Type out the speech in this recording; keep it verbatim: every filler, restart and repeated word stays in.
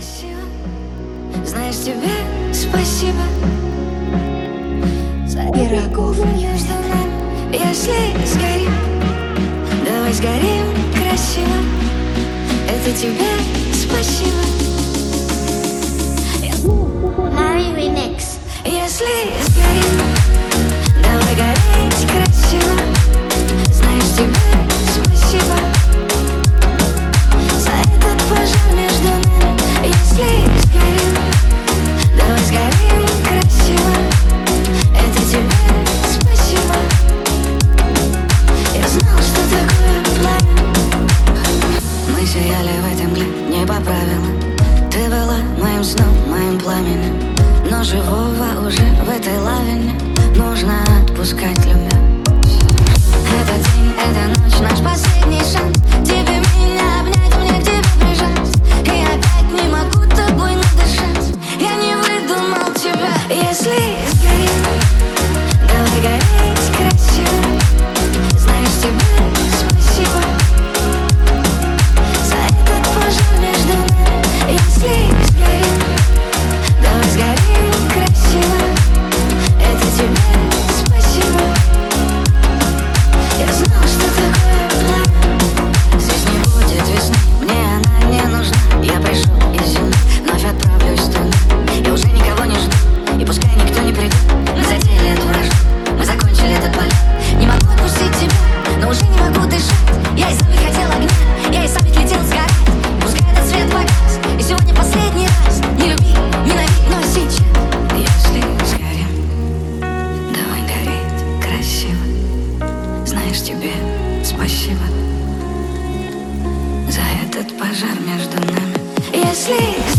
красиво. Знаешь, тебе спасибо за пирогов между нами. Если сгорим, давай сгорим красиво. Это тебе спасибо. Мари Ремикс. Если сгорим, давай гореть красиво. Знаешь, тебе спасибо за этот пожар между нами. Если сгорим, давай сгорим красиво. Это тебе спасибо. Я знал, что такое пламя. Мы сияли в этой мгле не по правилам. Ты была моим сном, моим пламенем. Но живого уже в этой лаве нет. Нужно отпускать, любя. Этот день, эта ночь, наш последний шанс. Тебе меня обнять, мне к тебе прижать. И опять не могу тобой надышать. Я не выдумал тебя. Если сгорим, давай гореть красиво. Знаешь, тебе спасибо за этот пожар между нами. Если сгорим, давай сгорим красиво. Это тебе спасибо. Я знал, что такое пламя. Здесь не будет весны, мне она не нужна. Я пришел из земли, вновь отправлюсь туда. Я уже никого не жду, и пускай никто не придет. Мы затеяли эту вражду, мы закончили этот полет. Не могу отпустить тебя, но уже не могу дышать. Я и сам ведь хотел огня, я и сам ведь летел сгорать. Пускай этот свет погас, и сегодня последний раз. Не люби, ненавидь, но сейчас. Если сгорим, давай гореть красиво. Знаешь, тебе спасибо за этот пожар между нами. Если